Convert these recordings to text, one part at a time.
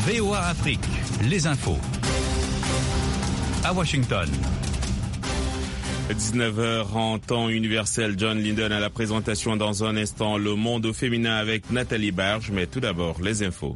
VOA Afrique, les infos. À Washington. 19h en temps universel, John Linden à la présentation. Dans un instant, le monde au féminin avec Nathalie Barge, mais tout d'abord, les infos.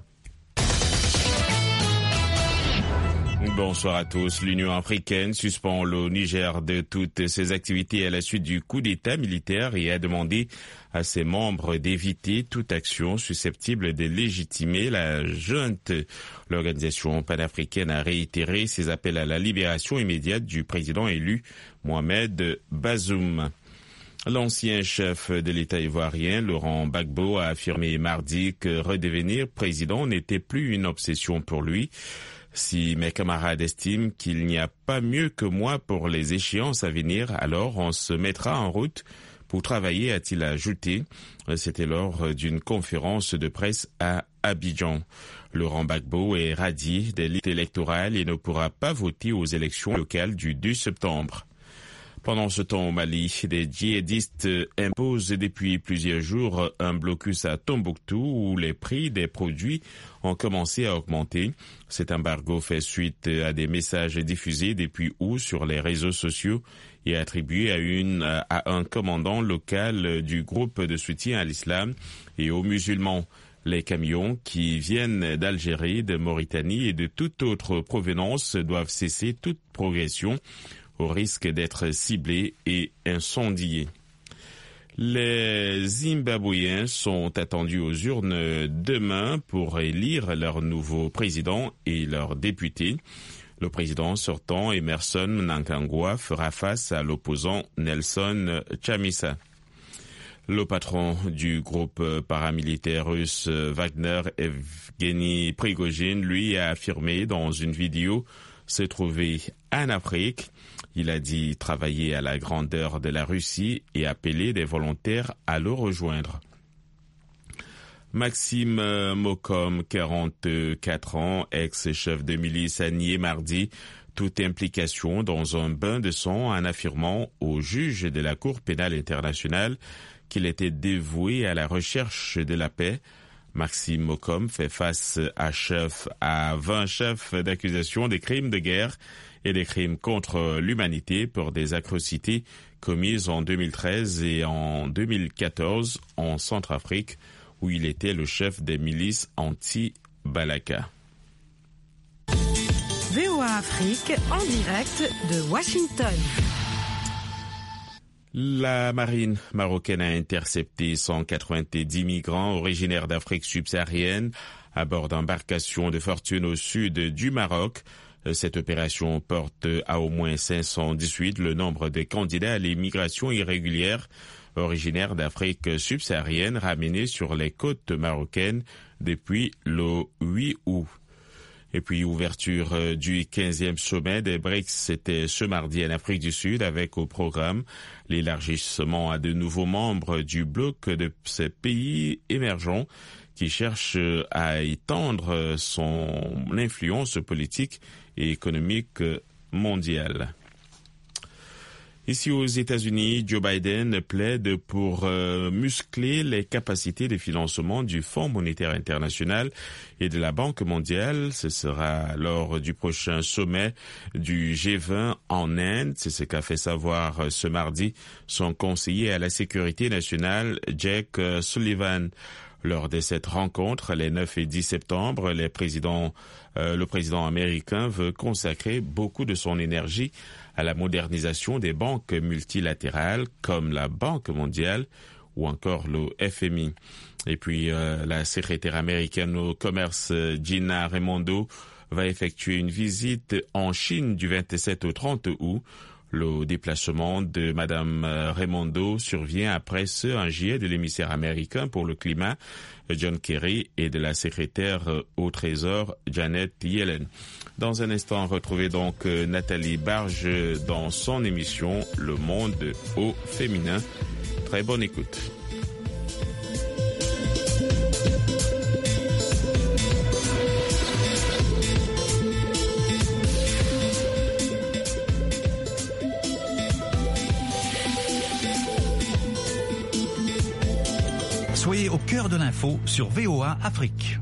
Bonsoir à tous. L'Union africaine suspend le Niger de toutes ses activités à la suite du coup d'État militaire et a demandé à ses membres d'éviter toute action susceptible de légitimer la junte. L'organisation panafricaine a réitéré ses appels à la libération immédiate du président élu Mohamed Bazoum. L'ancien chef de l'État ivoirien, Laurent Gbagbo, a affirmé mardi que redevenir président n'était plus une obsession pour lui. Si mes camarades estiment qu'il n'y a pas mieux que moi pour les échéances à venir, alors on se mettra en route pour travailler, a-t-il ajouté. C'était lors d'une conférence de presse à Abidjan. Laurent Gbagbo est radié des listes électorales et ne pourra pas voter aux élections locales du 2 septembre. Pendant ce temps au Mali, des djihadistes imposent depuis plusieurs jours un blocus à Tombouctou où les prix des produits ont commencé à augmenter. Cet embargo fait suite à des messages diffusés depuis août sur les réseaux sociaux et attribués à un commandant local du groupe de soutien à l'islam et aux musulmans. Les camions qui viennent d'Algérie, de Mauritanie et de toute autre provenance doivent cesser toute progression au risque d'être ciblés et incendiés. Les Zimbabwéens sont attendus aux urnes demain pour élire leur nouveau président et leurs députés. Le président sortant, Emmerson Mnangagwa, fera face à l'opposant Nelson Chamisa. Le patron du groupe paramilitaire russe Wagner, Evgeny Prigojine, lui a affirmé dans une vidéo se trouver en Afrique. Il a dit travailler à la grandeur de la Russie et appeler des volontaires à le rejoindre. Maxime Mokom, 44 ans, ex-chef de milice, a nié mardi toute implication dans un bain de sang en affirmant au juge de la Cour pénale internationale qu'il était dévoué à la recherche de la paix. Maxime Mokom fait face à 20 chefs d'accusation des crimes de guerre et des crimes contre l'humanité pour des atrocités commises en 2013 et en 2014 en Centrafrique, où il était le chef des milices anti-Balaka. VOA Afrique en direct de Washington. La marine marocaine a intercepté 190 migrants originaires d'Afrique subsaharienne à bord d'embarcations de fortune au sud du Maroc. Cette opération porte à au moins 518 le nombre de candidats à l'immigration irrégulière originaires d'Afrique subsaharienne ramenés sur les côtes marocaines depuis le 8 août. Et puis, ouverture du 15e sommet des BRICS, c'était ce mardi en Afrique du Sud avec au programme l'élargissement à de nouveaux membres du bloc de ces pays émergents qui cherchent à étendre son influence politique et économique mondiale. Ici aux États-Unis, Joe Biden plaide pour muscler les capacités de financement du Fonds monétaire international et de la Banque mondiale. Ce sera lors du prochain sommet du G20 en Inde. C'est ce qu'a fait savoir ce mardi son conseiller à la sécurité nationale, Jake Sullivan. Lors de cette rencontre, les 9 et 10 septembre, le président américain veut consacrer beaucoup de son énergie à la modernisation des banques multilatérales comme la Banque mondiale ou encore le FMI. Et puis, la secrétaire américaine au commerce, Gina Raimondo, va effectuer une visite en Chine du 27 au 30 août. Le déplacement de Madame Raimondo survient après ce en juillet de l'émissaire américain pour le climat, John Kerry, et de la secrétaire au Trésor, Janet Yellen. Dans un instant, retrouvez donc Nathalie Barge dans son émission Le Monde au féminin. Très bonne écoute. Soyez au cœur de l'info sur VOA Afrique.